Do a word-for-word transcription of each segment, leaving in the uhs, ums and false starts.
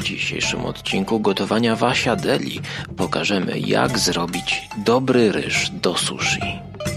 dzisiejszym odcinku gotowania Wasia Deli pokażemy, jak zrobić dobry ryż do sushi.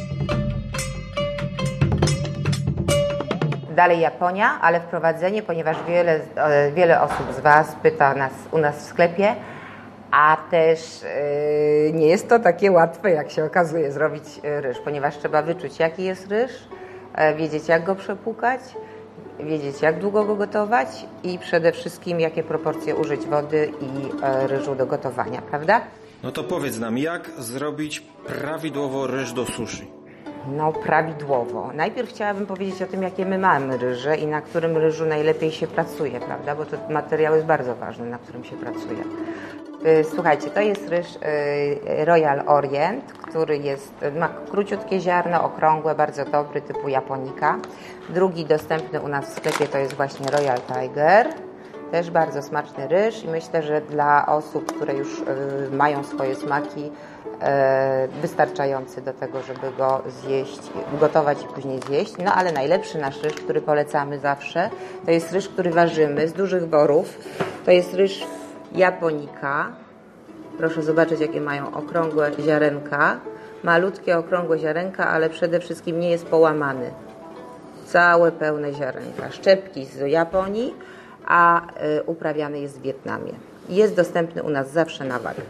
Dalej Japonia, ale wprowadzenie, ponieważ wiele, wiele osób z Was pyta nas u nas w sklepie, a też yy, nie jest to takie łatwe, jak się okazuje, zrobić ryż, ponieważ trzeba wyczuć, jaki jest ryż, wiedzieć, jak go przepłukać, wiedzieć, jak długo go gotować i przede wszystkim, jakie proporcje użyć wody i ryżu do gotowania, prawda? No to powiedz nam, jak zrobić prawidłowo ryż do sushi? No, prawidłowo. Najpierw chciałabym powiedzieć o tym, jakie my mamy ryże i na którym ryżu najlepiej się pracuje, prawda? Bo to materiał jest bardzo ważny, na którym się pracuje. Słuchajcie, to jest ryż Royal Orient, który jest, ma króciutkie ziarno, okrągłe, bardzo dobry, typu japonika. Drugi dostępny u nas w sklepie to jest właśnie Royal Tiger. Też bardzo smaczny ryż i myślę, że dla osób, które już mają swoje smaki, wystarczający do tego, żeby go zjeść, gotować i później zjeść. No ale najlepszy nasz ryż, który polecamy zawsze, to jest ryż, który ważymy z dużych worów. To jest ryż japonika. Proszę zobaczyć, jakie mają okrągłe ziarenka. Malutkie, okrągłe ziarenka, ale przede wszystkim nie jest połamany. Całe, pełne ziarenka. Szczepki z Japonii, a y, uprawiany jest w Wietnamie. Jest dostępny u nas zawsze na wagę.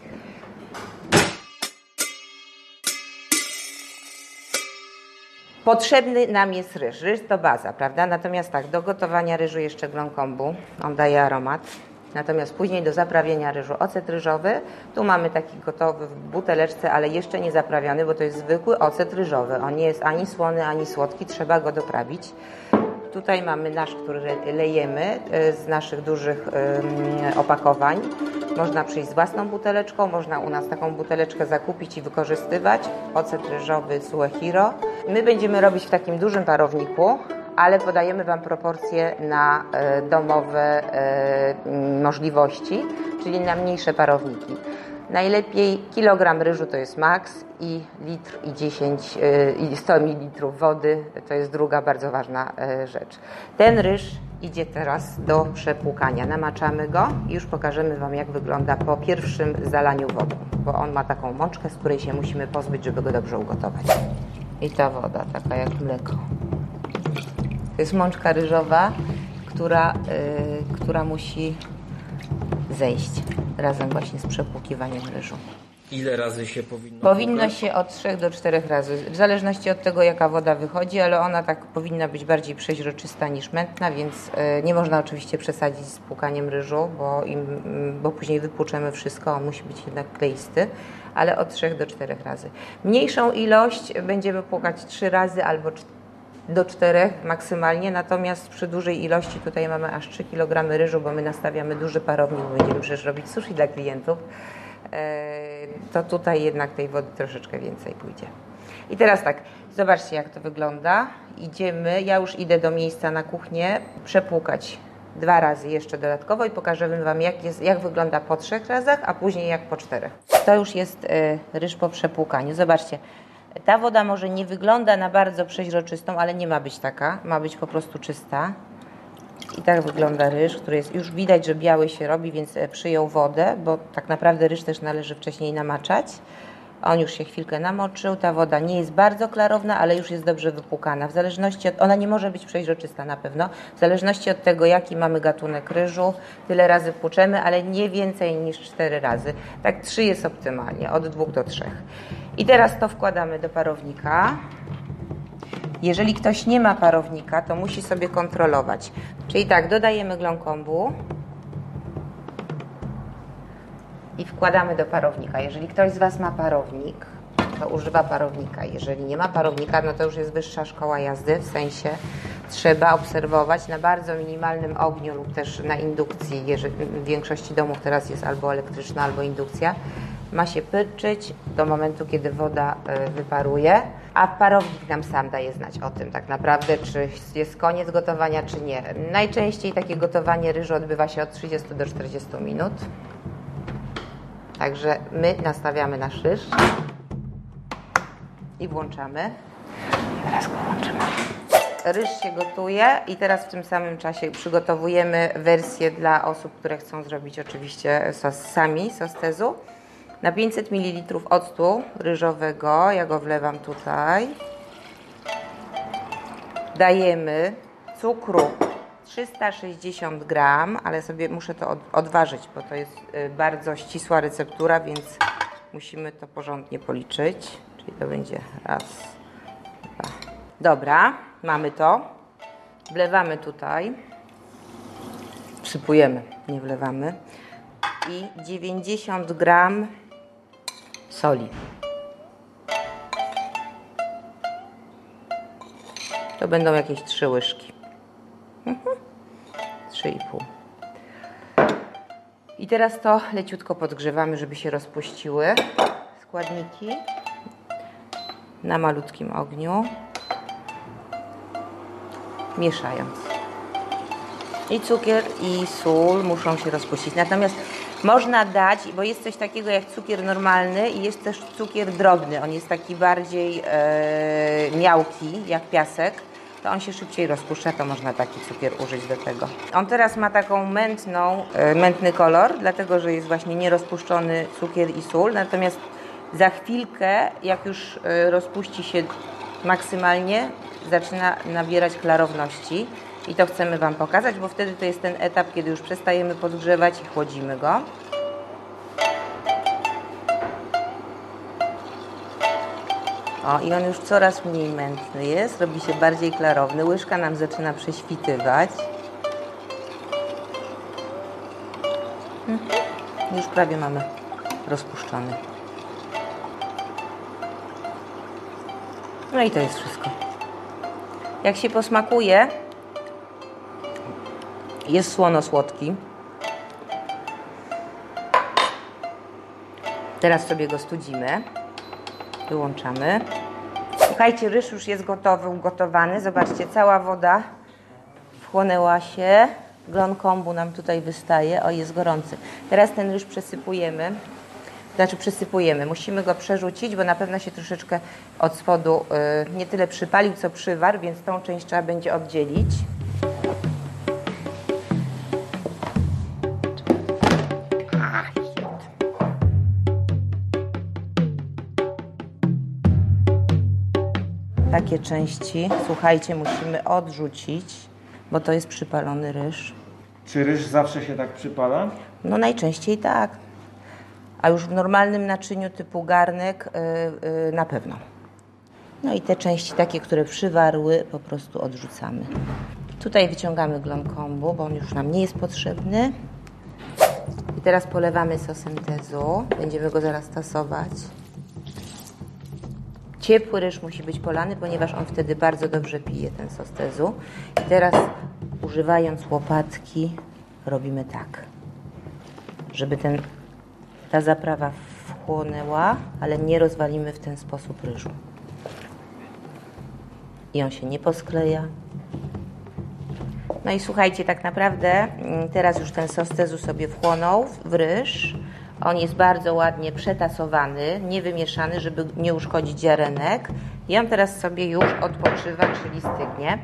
Potrzebny nam jest ryż. Ryż to baza, prawda? Natomiast tak, do gotowania ryżu jeszcze glon kombu. On daje aromat. Natomiast później do zaprawienia ryżu ocet ryżowy. Tu mamy taki gotowy w buteleczce, ale jeszcze nie zaprawiony, bo to jest zwykły ocet ryżowy. On nie jest ani słony, ani słodki. Trzeba go doprawić. Tutaj mamy nasz, który lejemy z naszych dużych opakowań. Można przyjść z własną buteleczką, można u nas taką buteleczkę zakupić i wykorzystywać. Ocet ryżowy Suehiro. My będziemy robić w takim dużym parowniku, ale podajemy Wam proporcje na e, domowe e, możliwości, czyli na mniejsze parowniki. Najlepiej kilogram ryżu to jest maks i litr i dziesięć e, i sto mililitrów wody, to jest druga bardzo ważna e, rzecz. Ten ryż idzie teraz do przepłukania. Namaczamy go i już pokażemy Wam, jak wygląda po pierwszym zalaniu wodą, bo on ma taką mączkę, z której się musimy pozbyć, żeby go dobrze ugotować. I ta woda, taka jak mleko. To jest mączka ryżowa, która, yy, która musi zejść razem właśnie z przepłukiwaniem ryżu. Ile razy się powinno Powinno płukać? się od trzech do czterech razy, w zależności od tego, jaka woda wychodzi, ale ona tak powinna być bardziej przeźroczysta niż mętna, więc yy, nie można oczywiście przesadzić z płukaniem ryżu, bo, im, bo później wypłuczemy wszystko, on musi być jednak kleisty, ale od trzech do czterech razy. Mniejszą ilość będziemy płukać trzy razy albo cztery. Do czterech maksymalnie, natomiast przy dużej ilości, tutaj mamy aż trzy kilogramy ryżu, bo my nastawiamy duży parownik, bo będziemy przecież robić sushi dla klientów, to tutaj jednak tej wody troszeczkę więcej pójdzie. I teraz tak, zobaczcie, jak to wygląda. Idziemy, ja już idę do miejsca na kuchnię, przepłukać dwa razy jeszcze dodatkowo i pokażemy Wam, jak, jest, jak wygląda po trzech razach, a później jak po czterech. To już jest ryż po przepłukaniu. Zobaczcie. Ta woda może nie wygląda na bardzo przeźroczystą, ale nie ma być taka, ma być po prostu czysta. I tak wygląda ryż, który jest, już widać, że biały się robi, więc przyjął wodę, bo tak naprawdę ryż też należy wcześniej namaczać. On już się chwilkę namoczył, ta woda nie jest bardzo klarowna, ale już jest dobrze wypłukana. W zależności od, ona nie może być przeźroczysta na pewno, w zależności od tego, jaki mamy gatunek ryżu, tyle razy płuczemy, ale nie więcej niż cztery razy. Tak trzy jest optymalnie, od dwóch do trzech. I teraz to wkładamy do parownika. Jeżeli ktoś nie ma parownika, to musi sobie kontrolować. Czyli tak, dodajemy glon kombu i wkładamy do parownika. Jeżeli ktoś z Was ma parownik, to używa parownika. Jeżeli nie ma parownika, no to już jest wyższa szkoła jazdy, w sensie trzeba obserwować na bardzo minimalnym ogniu lub też na indukcji. Jeżeli w większości domów teraz jest albo elektryczna, albo indukcja. Ma się pyrczyć do momentu, kiedy woda wyparuje, a parownik nam sam daje znać o tym tak naprawdę, czy jest koniec gotowania, czy nie. Najczęściej takie gotowanie ryżu odbywa się od trzydziestu do czterdziestu minut. Także my nastawiamy nasz ryż i włączamy. Teraz go włączymy. ryż się gotuje i teraz w tym samym czasie przygotowujemy wersję dla osób, które chcą zrobić oczywiście sos sami, sos tezu. Na pięćset mililitrów octu ryżowego, ja go wlewam tutaj, dajemy cukru trzysta sześćdziesiąt gram, ale sobie muszę to odważyć, bo to jest bardzo ścisła receptura, więc musimy to porządnie policzyć. Czyli to będzie raz, dwa. Dobra, mamy to. Wlewamy tutaj. Wsypujemy, nie wlewamy. I dziewięćdziesiąt gram soli. To będą jakieś trzy łyżki. trzy i pół. I teraz to leciutko podgrzewamy, żeby się rozpuściły składniki na malutkim ogniu, mieszając. I cukier, i sól muszą się rozpuścić. Natomiast można dać, bo jest coś takiego jak cukier normalny i jest też cukier drobny. On jest taki bardziej e, miałki, jak piasek. To on się szybciej rozpuszcza, to można taki cukier użyć do tego. On teraz ma taką mętną, e, mętny kolor, dlatego że jest właśnie nierozpuszczony cukier i sól. Natomiast za chwilkę, jak już e, rozpuści się maksymalnie, zaczyna nabierać klarowności. I to chcemy Wam pokazać, bo wtedy to jest ten etap, kiedy już przestajemy podgrzewać i chłodzimy go. O, i on już coraz mniej mętny jest, robi się bardziej klarowny. Łyżka nam zaczyna prześwitywać. Mhm. Już prawie mamy rozpuszczony. No i to jest wszystko. Jak się posmakuje, jest słono-słodki. Teraz sobie go studzimy. Wyłączamy. Słuchajcie, ryż już jest gotowy, ugotowany. Zobaczcie, cała woda wchłonęła się. Glon kombu nam tutaj wystaje. O, jest gorący. Teraz ten ryż przesypujemy. Znaczy przesypujemy. Musimy go przerzucić, bo na pewno się troszeczkę od spodu yy, nie tyle przypalił, co przywarł, więc tą część trzeba będzie oddzielić. Takie części, słuchajcie, musimy odrzucić, bo to jest przypalony ryż. Czy ryż zawsze się tak przypala? No najczęściej tak. A już w normalnym naczyniu typu garnek yy, yy, na pewno. No i te części takie, które przywarły, po prostu odrzucamy. Tutaj wyciągamy glon kombu, bo on już nam nie jest potrzebny. I teraz polewamy sosem tezu. Będziemy go zaraz tasować. Ciepły ryż musi być polany, ponieważ on wtedy bardzo dobrze pije ten sos tezu. I teraz używając łopatki robimy tak, żeby ten, ta zaprawa wchłonęła, ale nie rozwalimy w ten sposób ryżu. I on się nie poskleja. No i słuchajcie, tak naprawdę teraz już ten sos tezu sobie wchłonął w ryż. On jest bardzo ładnie przetasowany, nie wymieszany, żeby nie uszkodzić ziarenek. I on teraz sobie już odpoczywa, czyli stygnie.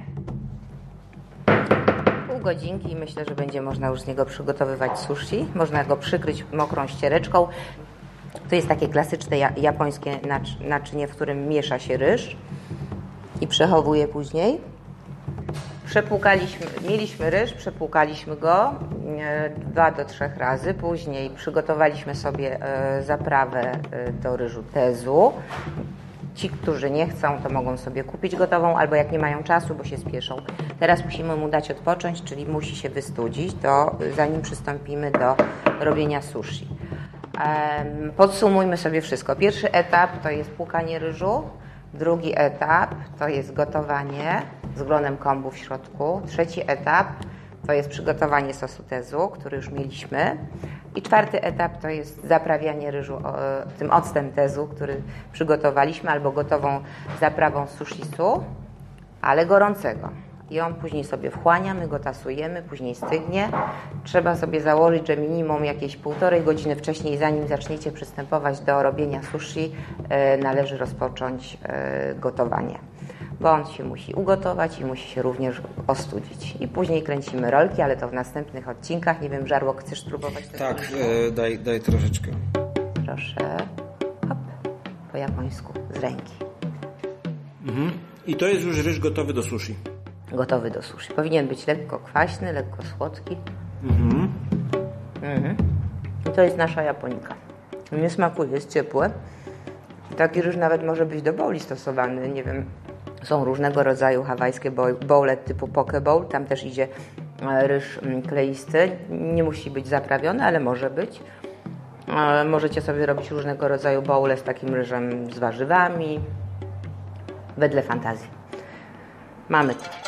Pół godzinki i myślę, że będzie można już z niego przygotowywać sushi. Można go przykryć mokrą ściereczką. To jest takie klasyczne japońskie naczynie, w którym miesza się ryż i przechowuje później. Przepłukaliśmy, mieliśmy ryż, przepłukaliśmy go dwa do trzech razy. Później przygotowaliśmy sobie zaprawę do ryżu tezu. Ci, którzy nie chcą, to mogą sobie kupić gotową, albo jak nie mają czasu, bo się spieszą. Teraz musimy mu dać odpocząć, czyli musi się wystudzić, to zanim przystąpimy do robienia sushi. Podsumujmy sobie wszystko. Pierwszy etap to jest płukanie ryżu. Drugi etap to jest gotowanie z glonem kombu w środku. Trzeci etap to jest przygotowanie sosu tezu, który już mieliśmy. I czwarty etap to jest zaprawianie ryżu tym octem tezu, który przygotowaliśmy, albo gotową zaprawą sushisu, ale gorącego. I on później sobie wchłania, my go tasujemy, później stygnie. Trzeba sobie założyć, że minimum jakieś półtorej godziny wcześniej, zanim zaczniecie przystępować do robienia sushi, należy rozpocząć gotowanie. bo on się musi ugotować i musi się również ostudzić. I później kręcimy rolki, ale to w następnych odcinkach. Nie wiem, Żarłok, chcesz spróbować? Tak, e, daj, daj troszeczkę. Proszę. Hop. Po japońsku, z ręki. Mhm. I to jest już ryż gotowy do sushi. Gotowy do sushi. Powinien być lekko kwaśny, lekko słodki. Mhm. Mhm. I to jest nasza japonika. Nie smakuje, jest ciepłe. Taki ryż nawet może być do bowli stosowany. Nie wiem, są różnego rodzaju hawajskie bowle typu poke bowl. Tam też idzie ryż kleisty. Nie musi być zaprawiony, ale może być. Możecie sobie robić różnego rodzaju bowle z takim ryżem z warzywami. Wedle fantazji. Mamy to.